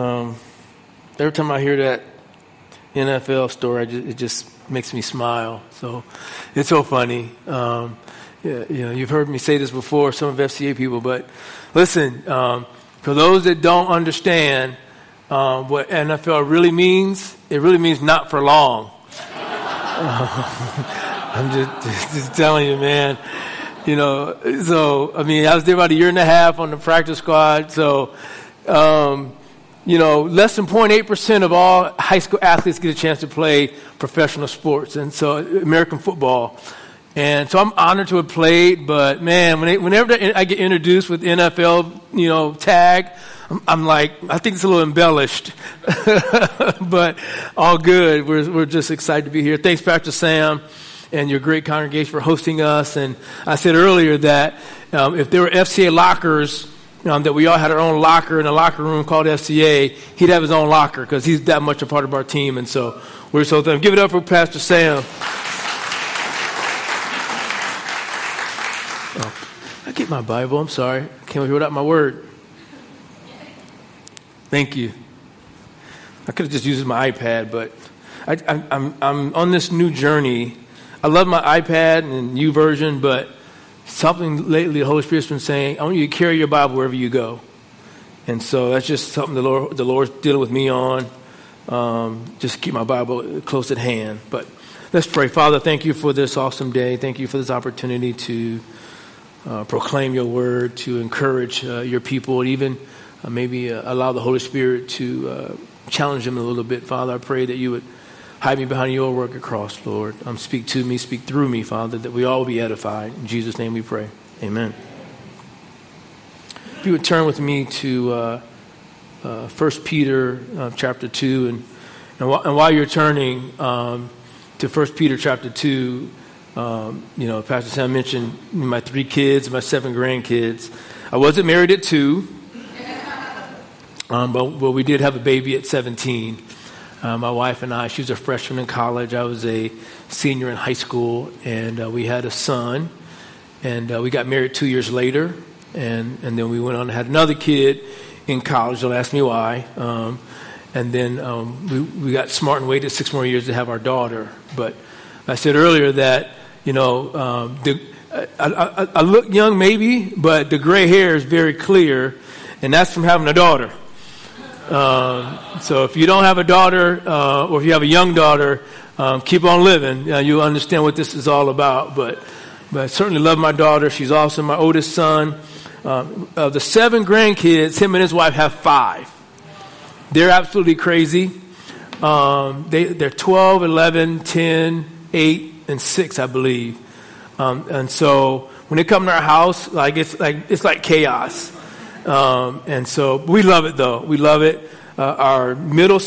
Every time I hear that NFL story, it just makes me smile. So it's so funny. You've heard me say this before, some of FCA people, but listen, for those that don't understand what NFL really means, it really means not for long. I'm just telling you, man. I was there about a year and a half on the practice squad. So, less than 0.8% of all high school athletes get a chance to play professional sports, and so American football. And so I'm honored to have played, but man, whenever I get introduced with NFL, tag, I'm like, I think it's a little embellished, but all good. We're just excited to be here. Thanks, Pastor Sam, and your great congregation for hosting us. And I said earlier that if there were FCA lockers, that we all had our own locker in a locker room called FCA, he'd have his own locker because he's that much a part of our team. And so we're so thankful. Give it up for Pastor Sam. I get my Bible. I'm sorry. I can't without my word. Thank you. I could have just used my iPad, but I'm on this new journey. I love my iPad and YouVersion, but something lately the Holy Spirit's been saying, I want you to carry your Bible wherever you go. And so that's just something the Lord's dealing with me on. Just keep my Bible close at hand. But let's pray. Father, thank you for this awesome day. Thank you for this opportunity to proclaim your word, to encourage your people, and even maybe allow the Holy Spirit to challenge them a little bit. Father, I pray that you would hide me behind your work across, Lord. Speak to me, speak through me, Father, that we all will be edified. In Jesus' name we pray. Amen. If you would turn with me to 1 Peter chapter 2. And while you're turning to 1 Peter chapter 2, Pastor Sam mentioned my 3 kids, my 7 grandkids. I wasn't married at 2, but we did have a baby at 17. My wife and I, she was a freshman in college. I was a senior in high school, and we had a son. And we got married 2 years later, and then we went on and had another kid in college. Don't ask me why. And then we got smart and waited 6 more years to have our daughter. But I said earlier that, I look young maybe, but the gray hair is very clear, and that's from having a daughter. So if you don't have a daughter, or if you have a young daughter, keep on living. You'll understand what this is all about. But I certainly love my daughter. She's awesome. My oldest son, of the 7 grandkids, him and his wife have 5. They're absolutely crazy. They're 12, 11, 10, 8, and 6, I believe. And so when they come to our house, it's like chaos. And so we love it though. We love it. Our middle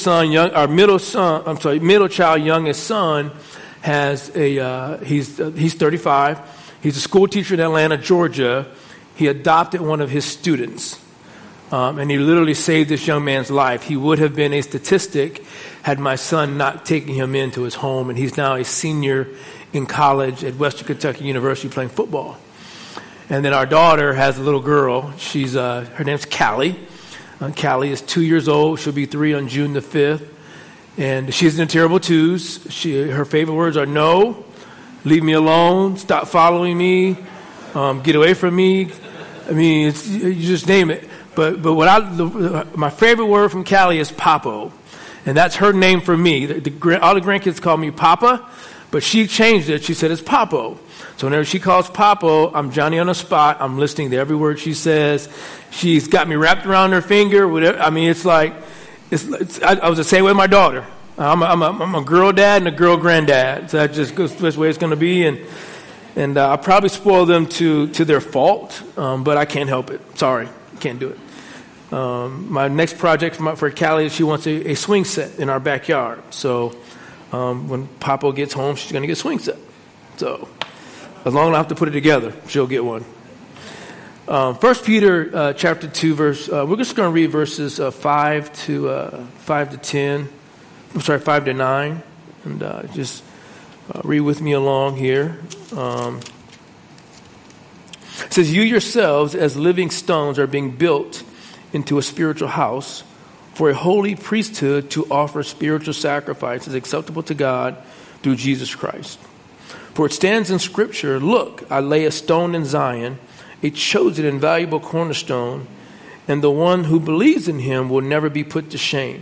child, youngest son, has he's 35. He's a school teacher in Atlanta, Georgia. He adopted one of his students. And he literally saved this young man's life. He would have been a statistic had my son not taken him into his home. And he's now a senior in college at Western Kentucky University playing football. And then our daughter has a little girl. She's her name's Callie. Callie is 2 years old. She'll be 3 on June the 5th. And she's in the terrible twos. Her favorite words are no, leave me alone, stop following me, get away from me. I mean, you just name it. But my favorite word from Callie is Papo. And that's her name for me. All the grandkids call me Papa, but she changed it. She said it's Papo. So whenever she calls Papo, I'm Johnny on the spot. I'm listening to every word she says. She's got me wrapped around her finger. Whatever. I mean, I was the same way with my daughter. I'm a girl dad and a girl granddad. So that just goes this way it's going to be. And I probably spoil them to their fault, but I can't help it. Sorry, can't do it. My next project for Callie is she wants a swing set in our backyard. So when Papo gets home, she's going to get a swing set. So as long as I have to put it together, she'll get one. 1 Peter chapter 2, verse. We're just going to read verses 5 to 10. I'm sorry, 5 to 9, and just read with me along here. It says, "You yourselves, as living stones, are being built into a spiritual house for a holy priesthood to offer spiritual sacrifices acceptable to God through Jesus Christ. For it stands in Scripture, look, I lay a stone in Zion, a chosen and valuable cornerstone, and the one who believes in him will never be put to shame.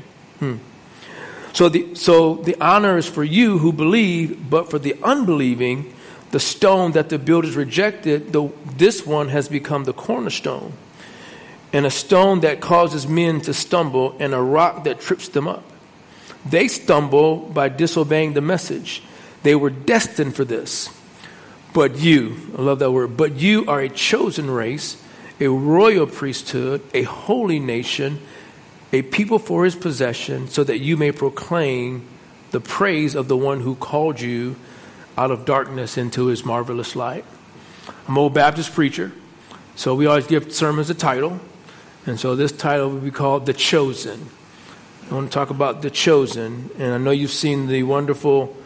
So the honor is for you who believe, but for the unbelieving, the stone that the builders rejected, this one has become the cornerstone, and a stone that causes men to stumble, and a rock that trips them up. They stumble by disobeying the message. They were destined for this. But you, I love that word, but you are a chosen race, a royal priesthood, a holy nation, a people for his possession, so that you may proclaim the praise of the one who called you out of darkness into his marvelous light. I'm an old Baptist preacher, so we always give sermons a title. And so this title will be called The Chosen. I want to talk about The Chosen. And I know you've seen the wonderful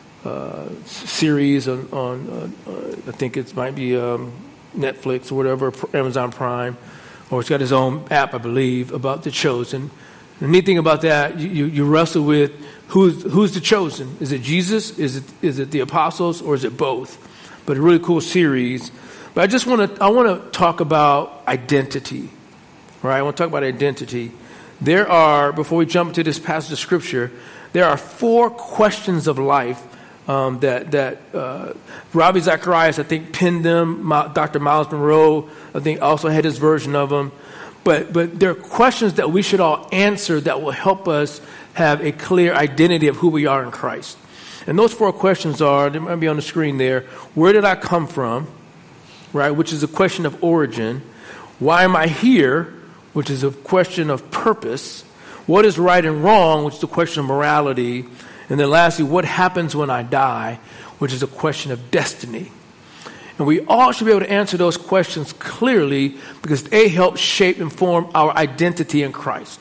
series on I think it might be Netflix or whatever, Amazon Prime, or it's got his own app, I believe, about the chosen. The neat thing about that, you wrestle with who's the chosen. Is it Jesus? Is it the apostles, or is it both? But a really cool series. But I want to talk about identity, right? I want to talk about identity. There are, before we jump into this passage of Scripture, there are 4 questions of life that Ravi Zacharias, I think, penned them. Dr. Miles Monroe, I think, also had his version of them. But there are questions that we should all answer that will help us have a clear identity of who we are in Christ. And those 4 questions are, they might be on the screen there. Where did I come from? Right, which is a question of origin. Why am I here? Which is a question of purpose. What is right and wrong? Which is a question of morality. And then lastly, what happens when I die, which is a question of destiny. And we all should be able to answer those questions clearly because they help shape and form our identity in Christ.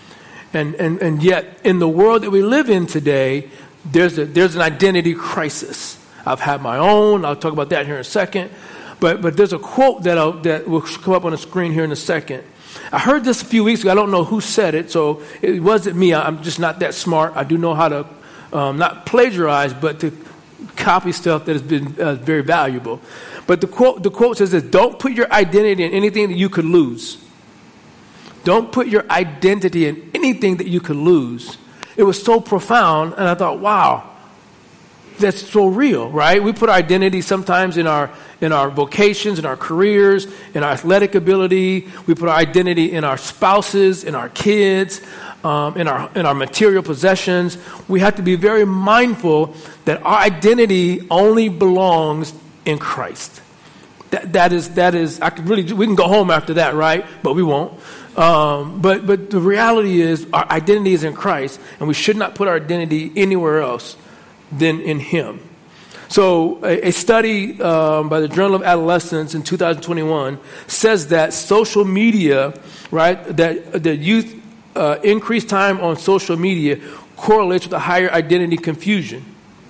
And yet, in the world that we live in today, there's an identity crisis. I've had my own. I'll talk about that here in a second. But there's a quote that will come up on the screen here in a second. I heard this a few weeks ago. I don't know who said it, so it wasn't me. I'm just not that smart. I do know how to not plagiarize, but to copy stuff that has been very valuable. But the quote says this: don't put your identity in anything that you could lose. Don't put your identity in anything that you could lose. It was so profound, and I thought, wow, that's so real, right? We put our identity sometimes in our vocations, in our careers, in our athletic ability. We put our identity in our spouses, in our kids, in our material possessions. We have to be very mindful that our identity only belongs in Christ. That is. We can go home after that, right? But we won't. But the reality is, our identity is in Christ, and we should not put our identity anywhere else than in Him. So a study by the Journal of Adolescence in 2021 says that social media, right, that the youth increased time on social media correlates with a higher identity confusion.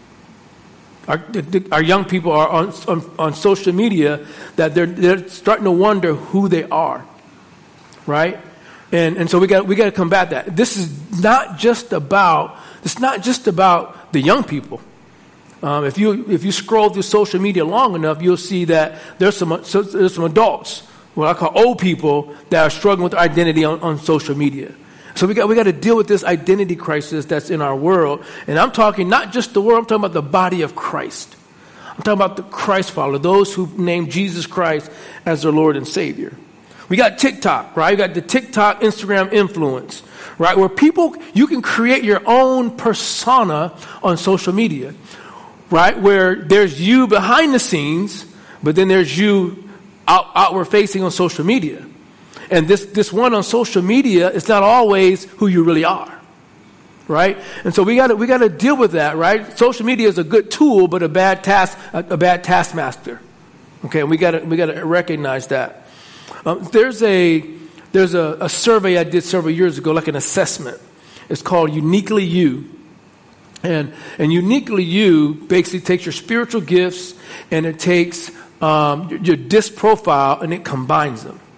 Our young people are on social media that they're starting to wonder who they are, right? And so we got to combat that. This is not just about the young people. If you scroll through social media long enough, you'll see that there's some adults, what I call old people, that are struggling with identity on social media. So we got to deal with this identity crisis that's in our world. And I'm talking not just the world, I'm talking about the body of Christ. I'm talking about the Christ follower, those who name Jesus Christ as their Lord and Savior. We got TikTok, right? We got the TikTok, Instagram influence, right? Where you can create your own persona on social media, right? Where there's you behind the scenes, but then there's you outward facing on social media. And this one on social media is not always who you really are, right? And so we got to deal with that, right? Social media is a good tool, but a bad taskmaster. Okay, and we got to recognize that. There's a survey I did several years ago, like an assessment. It's called Uniquely You. And Uniquely You basically takes your spiritual gifts and it takes your disc profile and it combines them.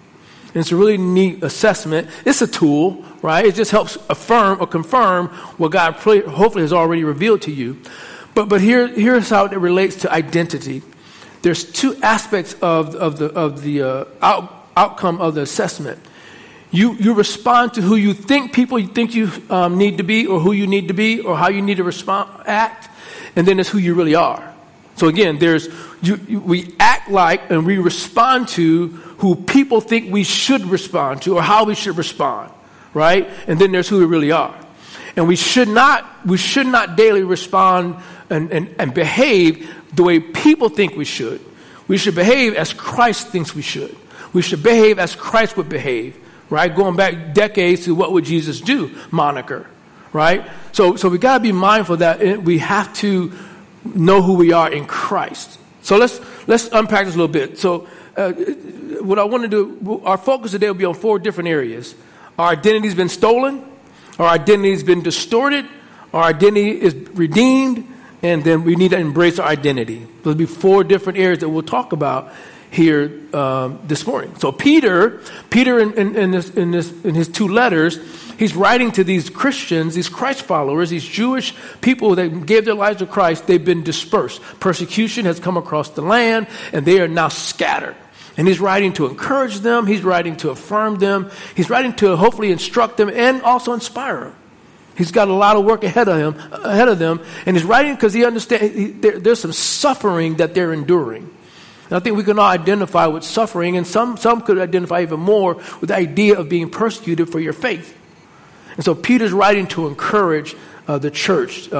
And it's a really neat assessment. It's a tool, right? It just helps affirm or confirm what God hopefully has already revealed to you. But here's how it relates to identity. There's two aspects of the outcome of the assessment. You respond to who you think people think you need to be, or who you need to be, or how you need to act, and then there's who you really are. So again, we act like and we respond to who people think we should respond to, or how we should respond, right? And then there's who we really are. And we should not daily respond and behave the way people think we should. We should behave as Christ thinks we should. We should behave as Christ would behave, right? Going back decades to what would Jesus do moniker, right? So we got to be mindful that we have to know who we are in Christ. So let's unpack this a little bit. So what I want to do, our focus today will be on 4 different areas. Our identity's been stolen, our identity's been distorted, our identity is redeemed, and then we need to embrace our identity. There'll be 4 different areas that we'll talk about here this morning. So Peter in his 2 letters, he's writing to these Christians, these Christ followers, these Jewish people that gave their lives to Christ. They've been dispersed. Persecution has come across the land, and they are now scattered. And he's writing to encourage them. He's writing to affirm them. He's writing to hopefully instruct them and also inspire them. He's got a lot of work ahead of them, and he's writing because he understands there's some suffering that they're enduring. And I think we can all identify with suffering, and some could identify even more with the idea of being persecuted for your faith. And so Peter's writing to encourage the church,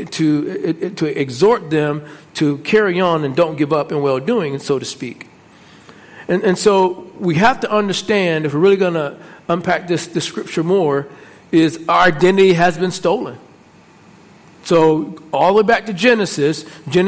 to exhort them to carry on and don't give up in well-doing, and so to speak. And so we have to understand, if we're really going to unpack this scripture more, is our identity has been stolen. So all the way back to Genesis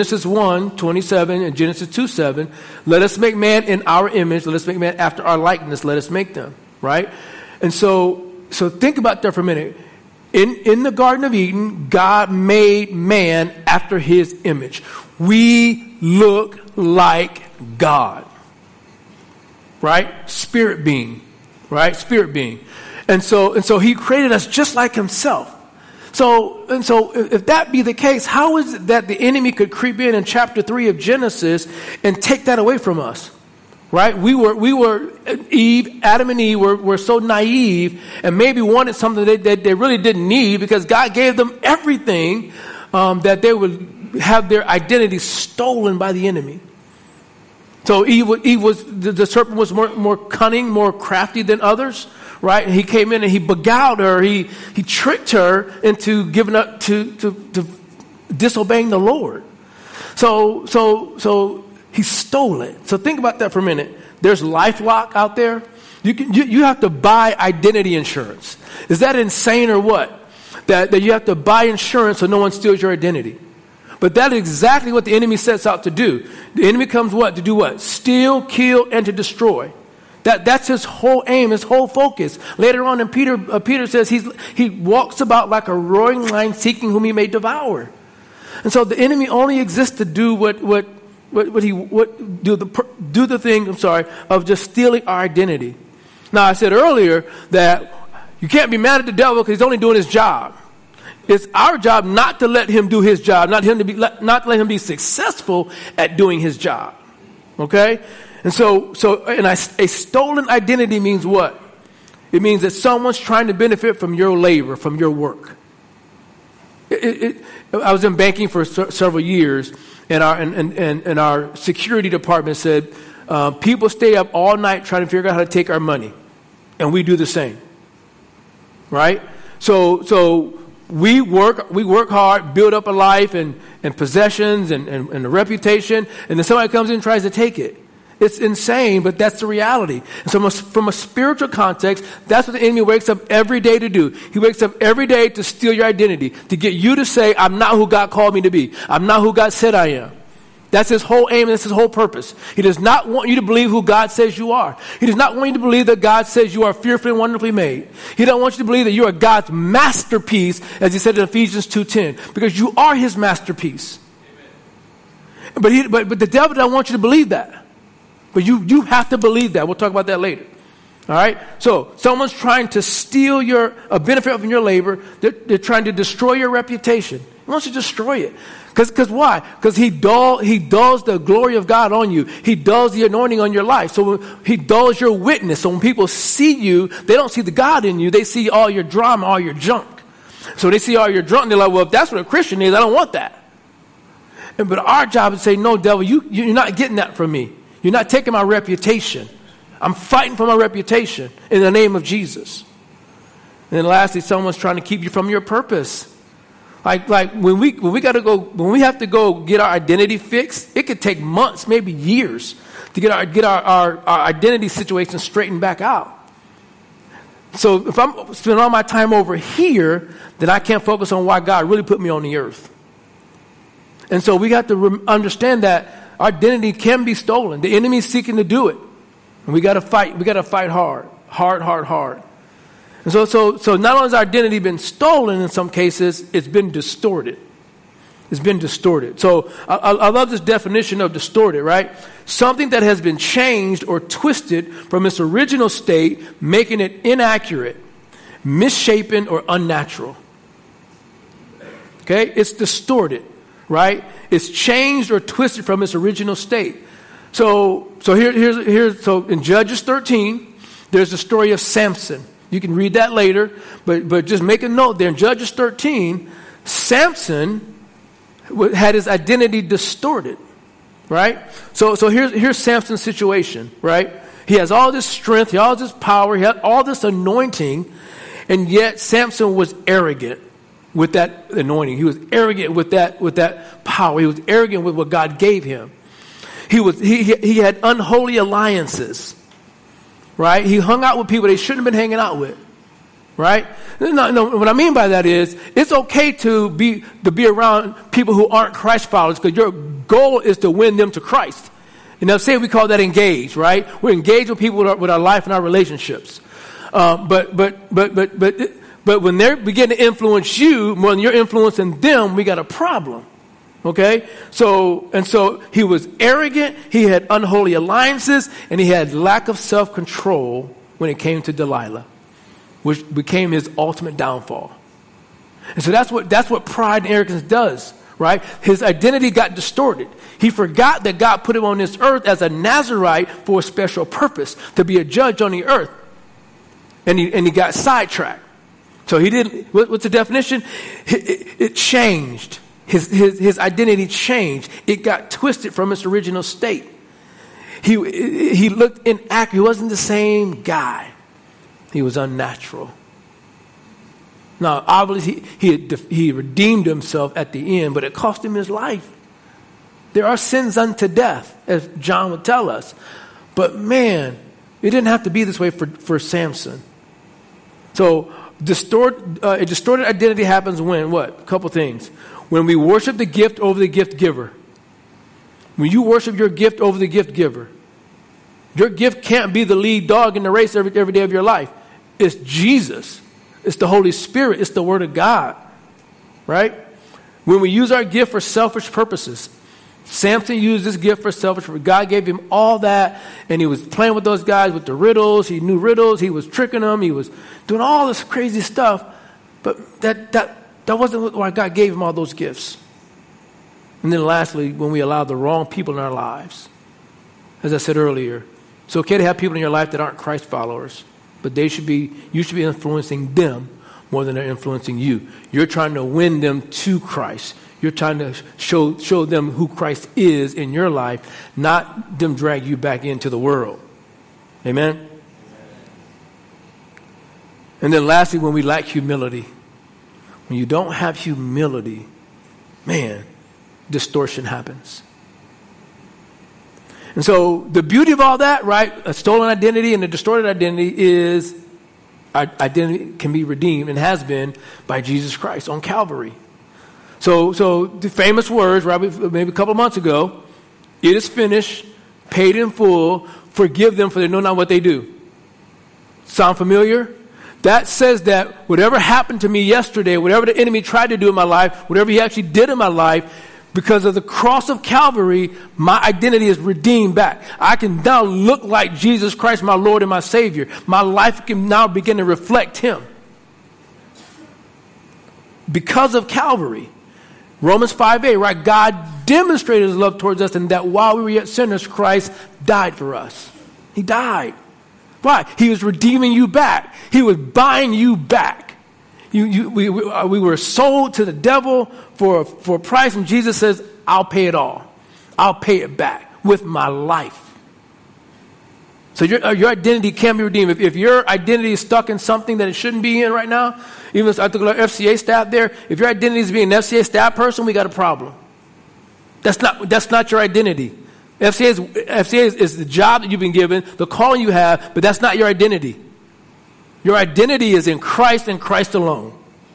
1:27 and Genesis 2:7, let us make man in our image, let us make man after our likeness, let us make them, right? And so think about that for a minute. In the Garden of Eden, God made man after his image. We look like God, right? Spirit being, right? Spirit being. And so he created us just like himself. So if that be the case, how is it that the enemy could creep in chapter 3 of Genesis and take that away from us? Right? We were Adam and Eve were so naive and maybe wanted something that they really didn't need, because God gave them everything, that they would have their identity stolen by the enemy. So the serpent was more cunning, more crafty than others, right? And he came in and he beguiled her. He tricked her into giving up to disobeying the Lord. So he stole it. So think about that for a minute. There's LifeLock out there. You have to buy identity insurance. Is that insane or what? That you have to buy insurance so no one steals your identity. But that is exactly what the enemy sets out to do. The enemy comes to do what? Steal, kill, and to destroy. That's his whole aim, his whole focus. Later on in Peter says he walks about like a roaring lion, seeking whom he may devour. And so the enemy only exists to do do the thing of just stealing our identity. Now I said earlier that you can't be mad at the devil because he's only doing his job. It's our job not to let him do his job, not to let him be successful at doing his job. Okay? And a stolen identity means what? It means that someone's trying to benefit from your labor, from your work. I was in banking for several years, and our security department said people stay up all night trying to figure out how to take our money, and we do the same. Right? So we work hard, build up a life and possessions and a reputation, and then somebody comes in and tries to take it. It's insane, but that's the reality. And so from a spiritual context, that's what the enemy wakes up every day to do. He wakes up every day to steal your identity, to get you to say, I'm not who God called me to be. I'm not who God said I am. That's his whole aim, and that's his whole purpose. He does not want you to believe who God says you are. He does not want you to believe that God says you are fearfully and wonderfully made. He doesn't want you to believe that you are God's masterpiece, as he said in Ephesians 2:10, because you are his masterpiece. But the devil doesn't want you to believe that. But you have to believe that. We'll talk about that later. All right? So someone's trying to steal a benefit from your labor. They're trying to destroy your reputation. He wants to destroy it. Because why? Because he dulls the glory of God on you. He dulls the anointing on your life. So he dulls your witness. So when people see you, they don't see the God in you. They see all your drama, all your junk. So they see all your junk, and they're like, well, if that's what a Christian is, I don't want that. But our job is to say, no, devil, you're not getting that from me. You're not taking my reputation. I'm fighting for my reputation in the name of Jesus. And then lastly, someone's trying to keep you from your purpose. Like when we have to go get our identity fixed, it could take months, maybe years, to get our identity situation straightened back out. So if I'm spending all my time over here, then I can't focus on why God really put me on the earth. And so we got to understand that our identity can be stolen. The enemy is seeking to do it. And we got to fight. We got to fight hard. And so not only has our identity been stolen in some cases, it's been distorted. It's been distorted. So I love this definition of distorted, right? Something that has been changed or twisted from its original state, making it inaccurate, misshapen, or unnatural. Okay? It's distorted, right? It's changed or twisted from its original state. So in Judges 13, there's the story of Samson. You can read that later, but just make a note there. In Judges 13, Samson had his identity distorted, right? So here's Samson's situation, right? He has all this strength, he has all this power, he had all this anointing, and yet Samson was arrogant with that anointing. He was arrogant with that power. He was arrogant with what God gave him. He had unholy alliances, right? He hung out with people they shouldn't have been hanging out with, right? No, what I mean by that is it's okay to be around people who aren't Christ followers because your goal is to win them to Christ. And now say we call that engaged, right? We're engaged with people with our life and our relationships. But when they begin to influence you more than you're influencing them, we got a problem. Okay? So he was arrogant, he had unholy alliances, and he had lack of self-control when it came to Delilah, which became his ultimate downfall. And so that's what pride and arrogance does, right? His identity got distorted. He forgot that God put him on this earth as a Nazirite for a special purpose, to be a judge on the earth. And he got sidetracked. So he didn't, what's the definition? It changed. His identity changed. It got twisted from its original state. He looked inaccurate. He wasn't the same guy. He was unnatural. Now, obviously, he redeemed himself at the end, but it cost him his life. There are sins unto death, as John would tell us. But man, it didn't have to be this way for Samson. So, a distorted identity happens when what? A couple things. When we worship the gift over the gift giver. When you worship your gift over the gift giver. Your gift can't be the lead dog in the race every day of your life. It's Jesus. It's the Holy Spirit. It's the Word of God. Right? When we use our gift for selfish purposes. Samson used this gift for selfish purposes. God gave him all that, and he was playing with those guys with the riddles. He knew riddles. He was tricking them. He was doing all this crazy stuff. But that wasn't why God gave him all those gifts. And then lastly, when we allow the wrong people in our lives. As I said earlier, it's okay to have people in your life that aren't Christ followers, but you should be influencing them more than they're influencing you. You're trying to win them to Christ. You're trying to show them who Christ is in your life, not them drag you back into the world. Amen? And then lastly, when we lack humility. When you don't have humility, man, distortion happens. And so the beauty of all that, right, a stolen identity and a distorted identity is our identity can be redeemed and has been by Jesus Christ on Calvary. So the famous words, right, maybe a couple of months ago, it is finished, paid in full, forgive them for they know not what they do. Sound familiar? That says that whatever happened to me yesterday, whatever the enemy tried to do in my life, whatever he actually did in my life, Because of the cross of Calvary, my identity is redeemed back. I can now look like Jesus Christ, my Lord and my Savior. My life can now begin to reflect him. Because of Calvary. Romans 5:8, right? God demonstrated his love towards us, and that while we were yet sinners, Christ died for us. He died. Why? He was redeeming you back. He was buying you back. We were sold to the devil for a price, and Jesus says, I'll pay it all. I'll pay it back with my life. So your identity can be redeemed. If your identity is stuck in something that it shouldn't be in right now, even if I took an FCA staff there, if your identity is being an FCA staff person, we got a problem. That's not your identity. FCA is the job that you've been given, the calling you have, but that's not your identity. Your identity is in Christ and Christ alone.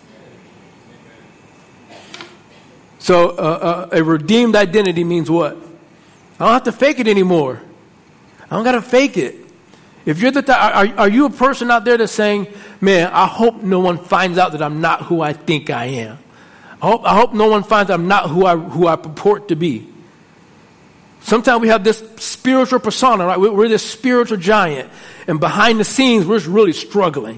So a redeemed identity means what? I don't have to fake it anymore. I don't got to fake it. If you're are you a person out there that's saying, man, I hope no one finds out that I'm not who I think I am. I hope no one finds out I'm not who I purport to be. Sometimes we have this spiritual persona, right? We're this spiritual giant. And behind the scenes, we're really struggling.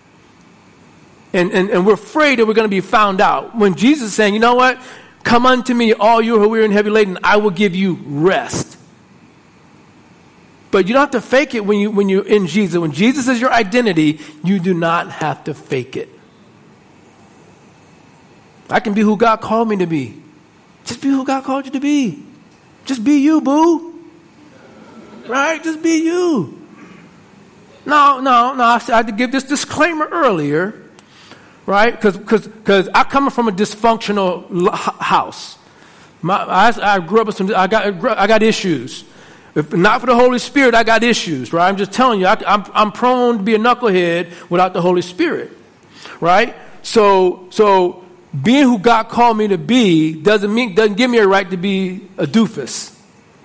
And we're afraid that we're going to be found out. When Jesus is saying, you know what? Come unto me, all you who are weary and heavy laden, I will give you rest. But you don't have to fake it when you're in Jesus. When Jesus is your identity, you do not have to fake it. I can be who God called me to be. Just be who God called you to be. Just be you, boo. Right? Just be you. No. I had to give this disclaimer earlier, right? Because I come from a dysfunctional house. I grew up with I got issues. If not for the Holy Spirit, I got issues, right? I'm just telling you, I'm prone to be a knucklehead without the Holy Spirit, right? So being who God called me to be doesn't give me a right to be a doofus.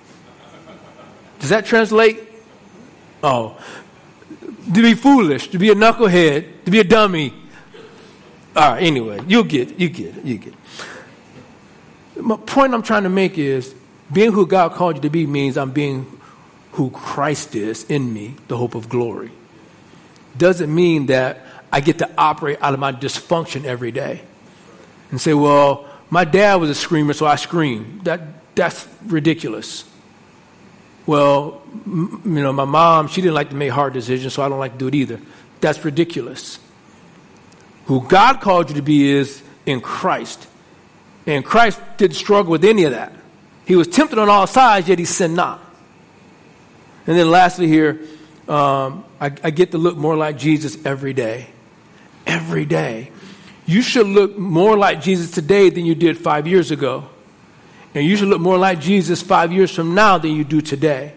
Does that translate? Oh. To be foolish, to be a knucklehead, to be a dummy. All right, anyway, you get it. My point I'm trying to make is, being who God called you to be means I'm being who Christ is in me, the hope of glory. Doesn't mean that I get to operate out of my dysfunction every day and say, well, my dad was a screamer, so I scream. That's ridiculous. Well, my mom, she didn't like to make hard decisions, so I don't like to do it either. That's ridiculous. Who God called you to be is in Christ. And Christ didn't struggle with any of that. He was tempted on all sides, yet he sinned not. And then lastly here, I get to look more like Jesus every day. Every day. You should look more like Jesus today than you did 5 years ago. And you should look more like Jesus 5 years from now than you do today.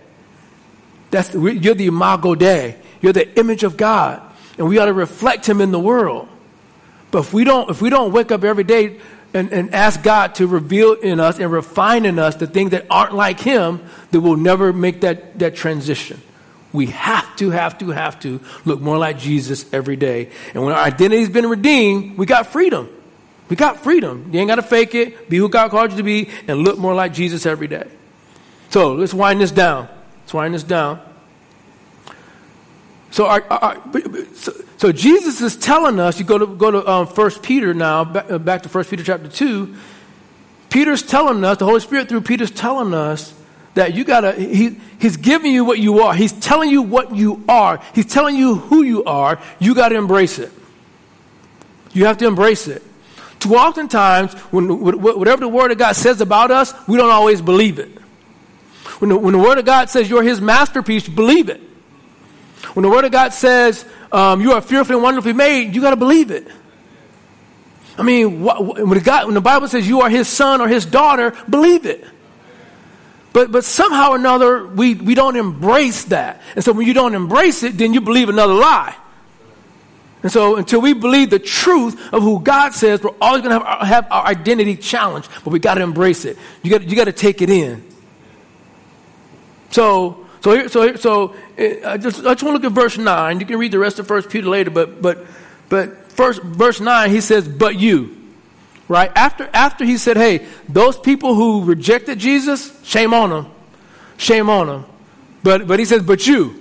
You're the imago Dei. You're the image of God. And we ought to reflect him in the world. But if we don't wake up every day and ask God to reveal in us and refine in us the things that aren't like him, then we'll never make that transition. We have to look more like Jesus every day. And when our identity's been redeemed, we got freedom. We got freedom. You ain't got to fake it. Be who God called you to be and look more like Jesus every day. So let's wind this down. So Jesus is telling us, you go to 1 Peter now, back to 1 Peter chapter 2, Peter's telling us, the Holy Spirit through Peter's telling us that he's giving you what you are. He's telling you what you are. He's telling you who you are. You got to embrace it. You have to embrace it. Too oftentimes, whatever the Word of God says about us, we don't always believe it. When the Word of God says you're his masterpiece, believe it. When the Word of God says you are fearfully and wonderfully made, you got to believe it. I mean, when the Bible says you are his son or his daughter, believe it. But somehow or another, we don't embrace that. And so when you don't embrace it, then you believe another lie. And so until we believe the truth of who God says, we're always going to have our identity challenged. But we got to embrace it. You got to take it in. So I just want to look at verse 9. You can read the rest of 1 Peter later, but first verse 9, he says, but you. right? After he said, hey, those people who rejected Jesus, shame on them. Shame on them. But he says, but you.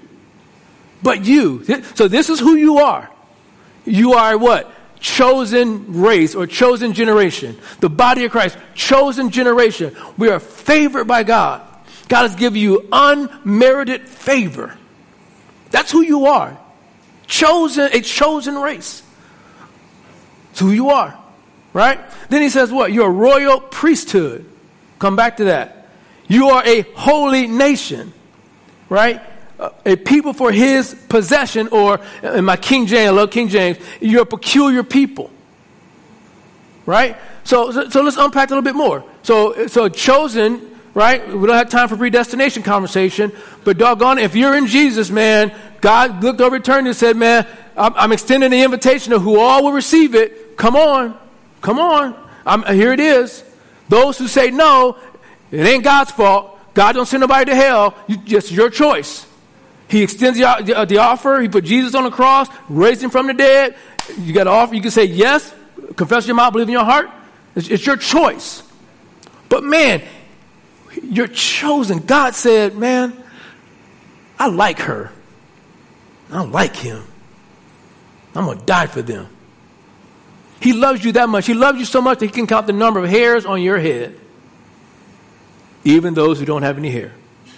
So this is who you are. You are what? Chosen race or chosen generation. The body of Christ, chosen generation. We are favored by God. God has given you unmerited favor. That's who you are. A chosen race. That's who you are. Right? Then he says what? You're a royal priesthood. Come back to that. You are a holy nation. Right? A people for his possession, or in my King James, I love King James, you're a peculiar people. Right? So let's unpack a little bit more. So chosen, right? We don't have time for predestination conversation, but doggone it, if you're in Jesus, man, God looked over eternity and said, man, I'm extending the invitation to who all will receive it. Come on. Here it is. Those who say no, it ain't God's fault. God don't send nobody to hell. It's your choice. He extends the offer. He put Jesus on the cross, raised him from the dead. You got to offer. You can say yes, confess your mouth, believe in your heart. It's your choice. But man, you're chosen. God said, man, I like her. I like him. I'm going to die for them. He loves you that much. He loves you so much that he can count the number of hairs on your head. Even those who don't have any hair.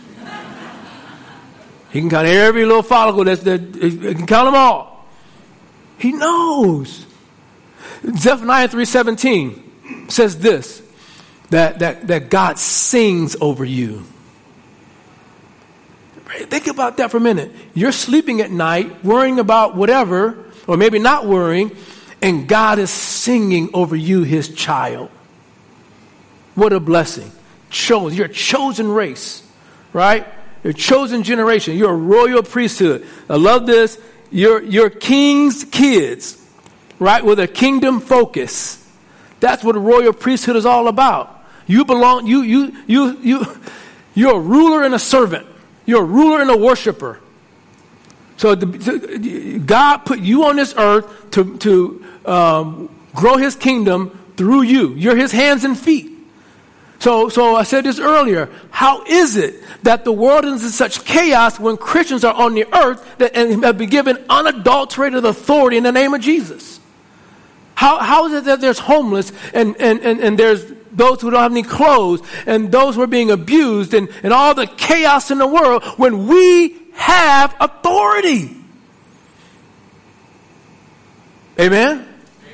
He can count every little follicle. He can count them all. He knows. Zephaniah 3:17 says this, that God sings over you. Think about that for a minute. You're sleeping at night, worrying about whatever, or maybe not worrying, and God is singing over you, his child. What a blessing. Chosen. You're a chosen race, right? You're a chosen generation. You're a royal priesthood. I love this. You're king's kids, right? With a kingdom focus. That's what a royal priesthood is all about. You belong. You're a ruler and a servant. You're a ruler and a worshiper. So God put you on this earth to grow his kingdom through you. You're his hands and feet. So I said this earlier. How is it that the world is in such chaos when Christians are on the earth and have been given unadulterated authority in the name of Jesus? How is it that there's homeless and there's those who don't have any clothes and those who are being abused and all the chaos in the world when we have authority? Amen?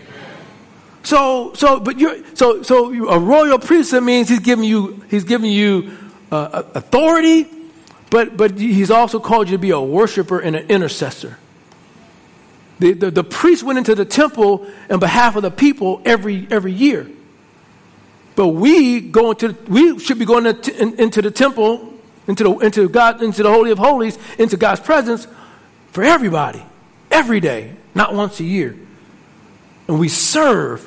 So a royal priesthood means he's giving you authority, but he's also called you to be a worshiper and an intercessor. The priest went into the temple on behalf of the people every year, but we should be going into the temple, into the Holy of Holies, into God's presence for everybody, every day, not once a year, and we serve.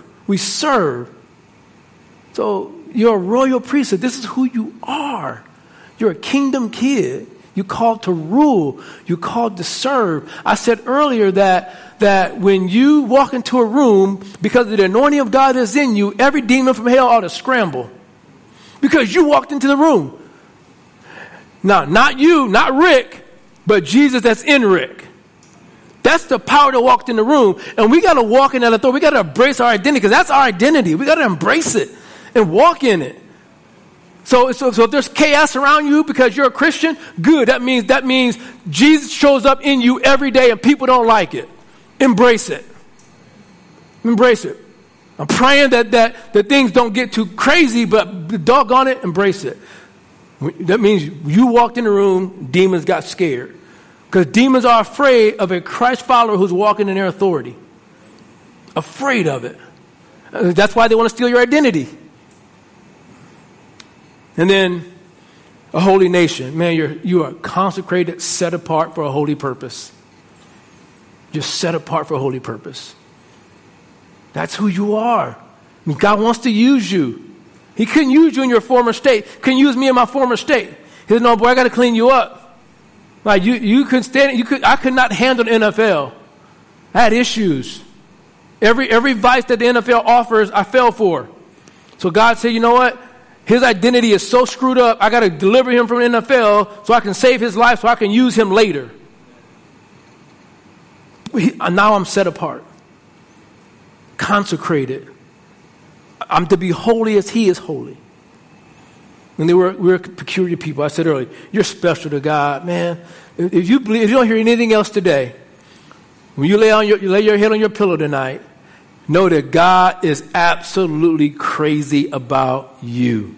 So you're a royal priesthood. This is who you are. You're a kingdom kid. You're called to rule. You're called to serve. I said earlier that when you walk into a room, because the anointing of God is in you, every demon from hell ought to scramble. Because you walked into the room. Now, not you, not Rick, but Jesus that's in Rick. That's the power that walked in the room. And we got to walk in that authority. We got to embrace our identity, because that's our identity. We got to embrace it and walk in it. So if there's chaos around you because you're a Christian, good. That means Jesus shows up in you every day and people don't like it. Embrace it. Embrace it. I'm praying that things don't get too crazy, but doggone it, embrace it. That means you walked in the room, demons got scared. Because demons are afraid of a Christ follower who's walking in their authority. Afraid of it. That's why they want to steal your identity. And then a holy nation. Man, you are consecrated, set apart for a holy purpose. You're set apart for a holy purpose. That's who you are. I mean, God wants to use you. He couldn't use you in your former state. Couldn't use me in my former state. He said, no, boy, I got to clean you up. Like I could not handle the NFL. I had issues. Every vice that the NFL offers, I fell for. So God said, you know what? His identity is so screwed up, I got to deliver him from the NFL so I can save his life so I can use him later. Now I'm set apart, consecrated. I'm to be holy as he is holy. And we're peculiar people. I said earlier, you're special to God, man. If you don't hear anything else today, when you lay your head on your pillow tonight, know that God is absolutely crazy about you.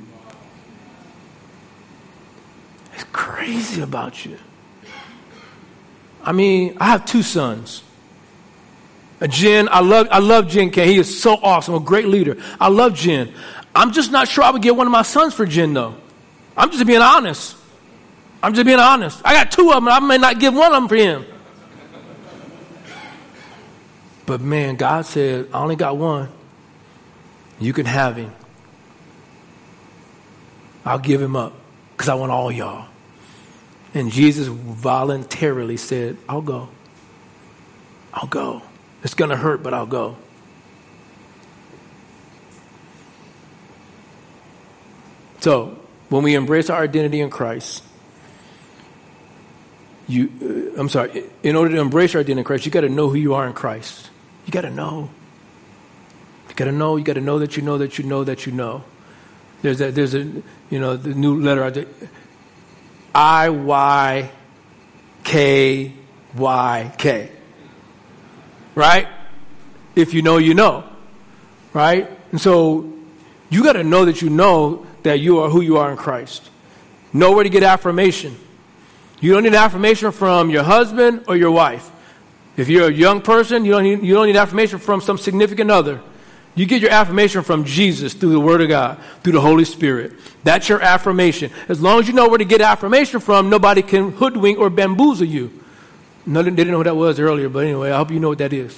He's crazy about you. I mean, I have 2 sons. Jen, I love Jen Kane. He is so awesome, a great leader. I love Jen. I'm just not sure I would get one of my sons for Jen, though. I'm just being honest. I got 2 of them, and I may not give one of them for him. But man, God said, I only got one. You can have him. I'll give him up because I want all y'all. And Jesus voluntarily said, I'll go. I'll go. It's going to hurt, but I'll go. So, when we embrace our identity in Christ, in order to embrace your identity in Christ, you got to know who you are in Christ. You got to know. You got to know. You got to know that you know that you know that you know. There's a the new letter IYKYK. Right? If you know, you know. Right? And so you got to know that you know that you are who you are in Christ. Know where to get affirmation. You don't need affirmation from your husband or your wife. If you're a young person, you don't need affirmation from some significant other. You get your affirmation from Jesus through the Word of God, through the Holy Spirit. That's your affirmation. As long as you know where to get affirmation from, nobody can hoodwink or bamboozle you. No, they didn't know what that was earlier, but anyway, I hope you know what that is.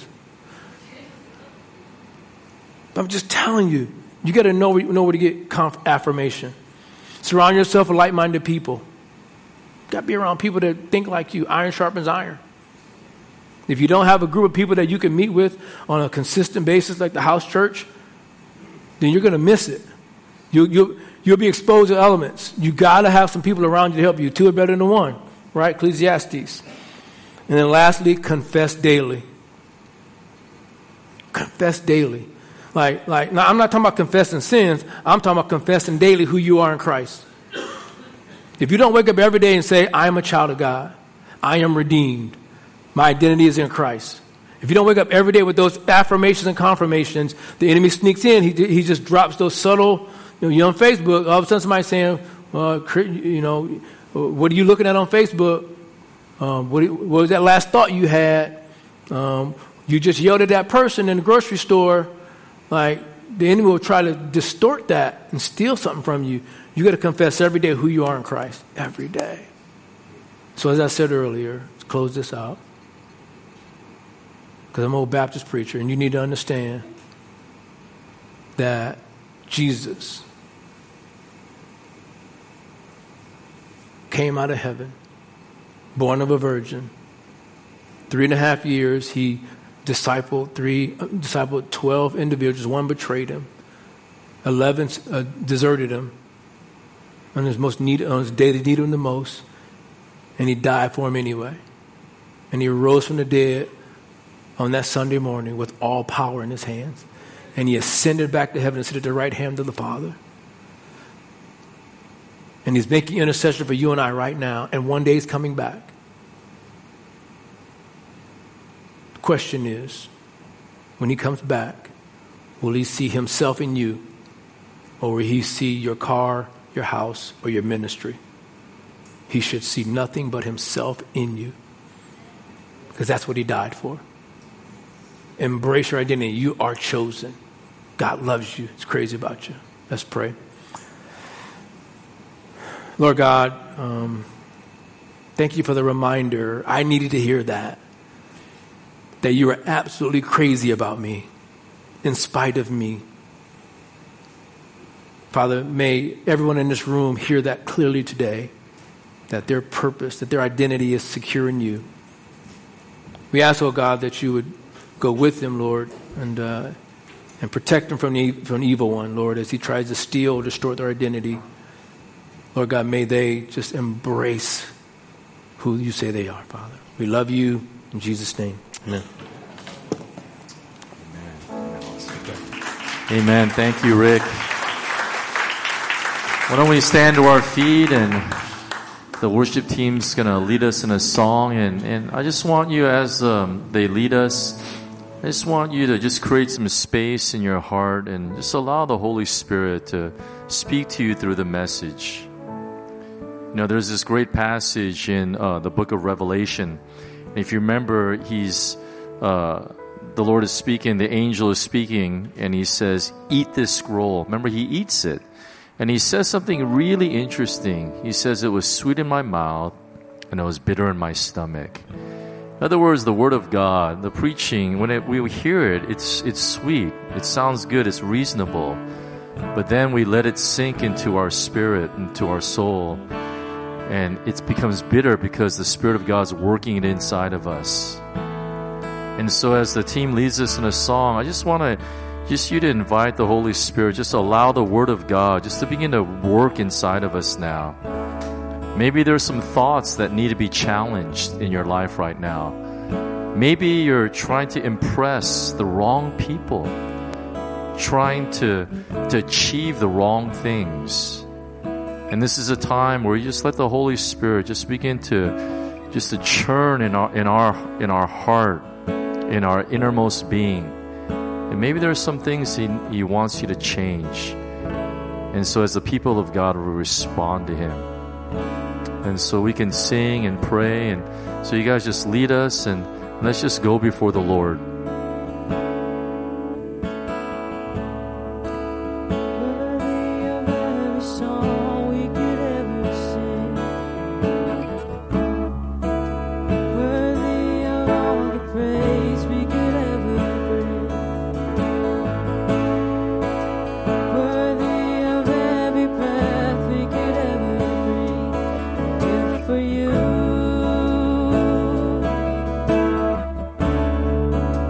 I'm just telling you, you got to know where to get affirmation. Surround yourself with like-minded people. You got to be around people that think like you. Iron sharpens iron. If you don't have a group of people that you can meet with on a consistent basis, like the house church, then you're going to miss it. You'll be exposed to elements. You got to have some people around you to help you. 2 are better than 1, right? Ecclesiastes. And then lastly, confess daily. Confess daily. Like now I'm not talking about confessing sins. I'm talking about confessing daily who you are in Christ. If you don't wake up every day and say, I am a child of God. I am redeemed. My identity is in Christ. If you don't wake up every day with those affirmations and confirmations, the enemy sneaks in. He just drops those subtle, you're on Facebook, all of a sudden somebody's saying, what are you looking at on Facebook? What was that last thought you had? You just yelled at that person in the grocery store. Like, the enemy will try to distort that and steal something from you. You got to confess every day who you are in Christ. Every day. So as I said earlier, let's close this out. Because I'm an old Baptist preacher, and you need to understand that Jesus came out of heaven, born of a virgin. 3.5 years, he discipled 12 individuals. 1 betrayed him. 11 deserted him on his day they needed him the most. And he died for him anyway. And he rose from the dead on that Sunday morning with all power in his hands. And he ascended back to heaven and sit at the right hand of the Father. And he's making intercession for you and I right now. And one day he's coming back. The question is, when he comes back, will he see himself in you? Or will he see your car, your house, or your ministry? He should see nothing but himself in you. Because that's what he died for. Embrace your identity. You are chosen. God loves you. He's crazy about you. Let's pray. Lord God, thank you for the reminder. I needed to hear that you are absolutely crazy about me, in spite of me. Father, may everyone in this room hear that clearly today, that their purpose, that their identity is secure in you. We ask, oh God, that you would go with them, Lord, and protect them from the evil one, Lord, as he tries to steal, distort their identity. Lord God, may they just embrace who you say they are, Father. We love you in Jesus' name. Amen. Amen. Thank you, Rick. Why don't we stand to our feet, and the worship team's going to lead us in a song. And I just want you, as they lead us, I just want you to just create some space in your heart and just allow the Holy Spirit to speak to you through the message. You know, there's this great passage in the book of Revelation. And if you remember, the Lord is speaking, the angel is speaking, and he says, eat this scroll. Remember, he eats it. And he says something really interesting. He says, it was sweet in my mouth, and it was bitter in my stomach. In other words, the Word of God, the preaching, when we hear it, it's sweet. It sounds good. It's reasonable. But then we let it sink into our spirit, into our soul. And it becomes bitter because the Spirit of God is working it inside of us. And so as the team leads us in a song, I just want you to invite the Holy Spirit, just allow the Word of God just to begin to work inside of us now. Maybe there's some thoughts that need to be challenged in your life right now. Maybe you're trying to impress the wrong people, trying to achieve the wrong things. And this is a time where you just let the Holy Spirit just begin to churn in our heart, in our innermost being. And maybe there are some things He wants you to change. And so as the people of God, we respond to Him. And so we can sing and pray. And so you guys just lead us, and let's just go before the Lord. For you.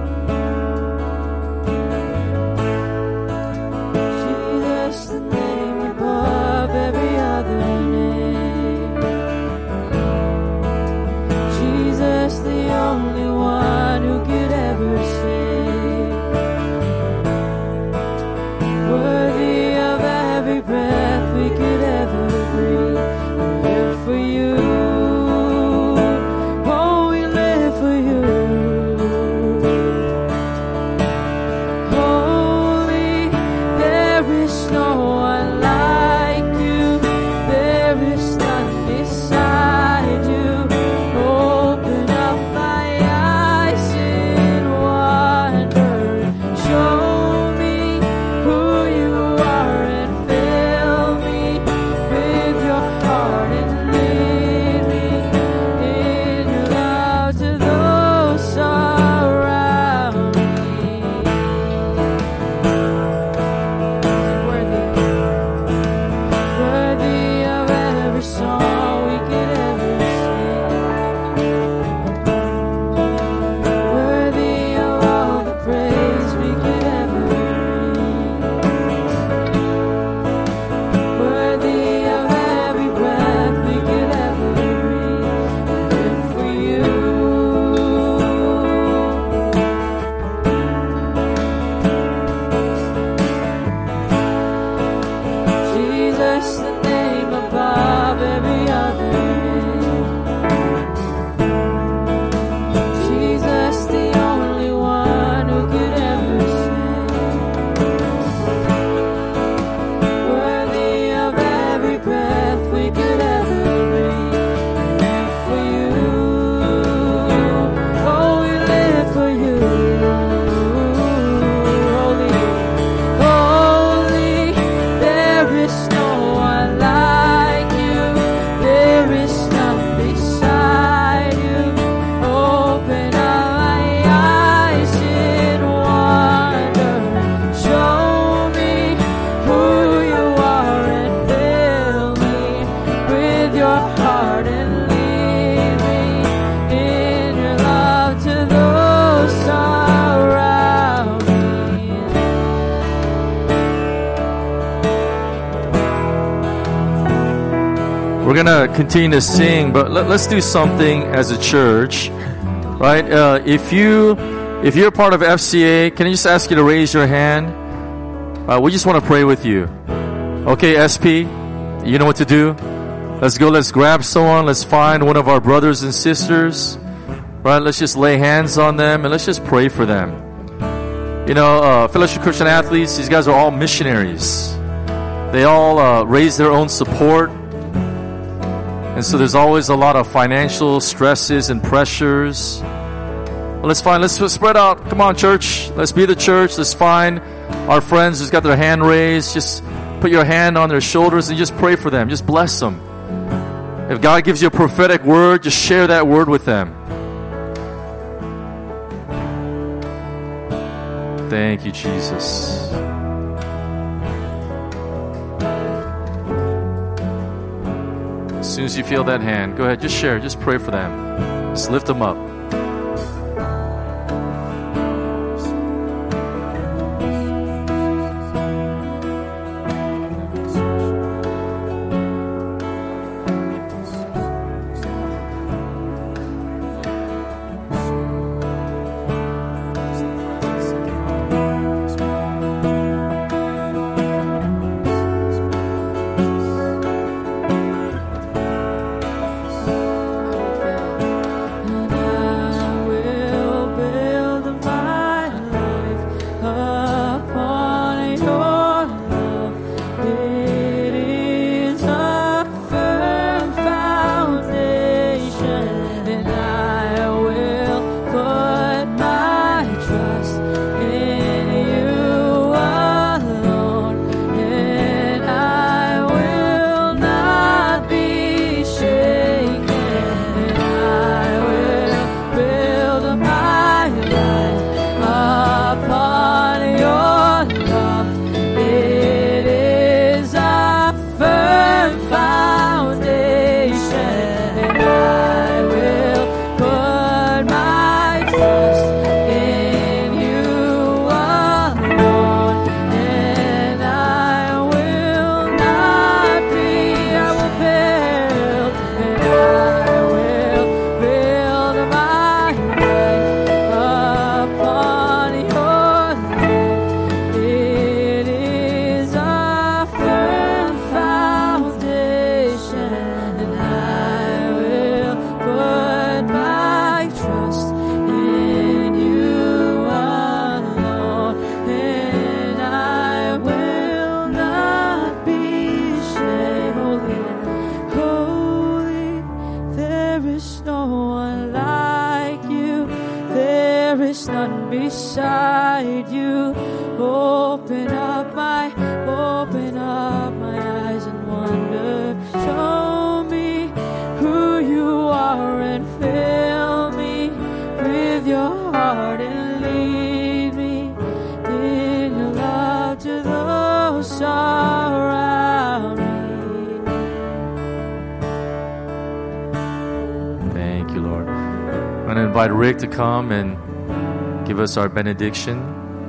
We're going to continue to sing, but let's do something as a church, right? If you're part of FCA, can I just ask you to raise your hand? We just want to pray with you. Okay, SP, you know what to do? Let's go, let's grab someone, let's find one of our brothers and sisters, right? Let's just lay hands on them and let's just pray for them. You know, Fellowship Christian Athletes, these guys are all missionaries. They all raise their own support. And so there's always a lot of financial stresses and pressures. Well, let's spread out. Come on, church. Let's be the church. Let's find our friends who's got their hand raised. Just put your hand on their shoulders and just pray for them. Just bless them. If God gives you a prophetic word, just share that word with them. Thank you, Jesus. As soon as you feel that hand, go ahead, just share, just pray for them. Just lift them up. beside you. Open up my eyes and wonder. Show me who you are and fill me with your heart and lead me in your love to those around me. Thank you, Lord. I'm going to invite Rick to come and give us our benediction.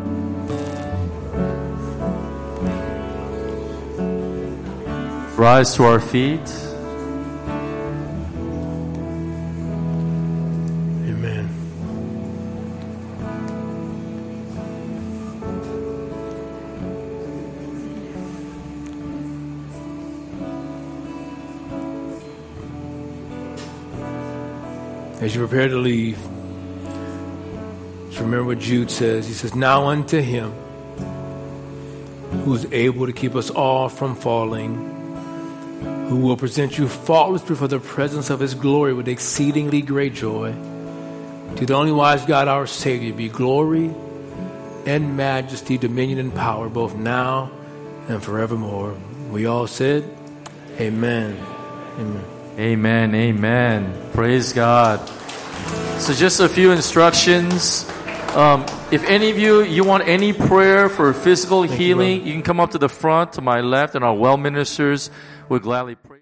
Rise to our feet. Amen. As you prepare to leave, just remember what Jude says. He says, "Now unto him who is able to keep us all from falling, who will present you faultless before the presence of his glory with exceedingly great joy. To the only wise God, our Savior, be glory and majesty, dominion and power, both now and forevermore." We all said, amen. Amen. Amen. Amen. Praise God. So just a few instructions. If any of you want any prayer for physical healing, you can come up to the front to my left, and our well ministers will gladly pray.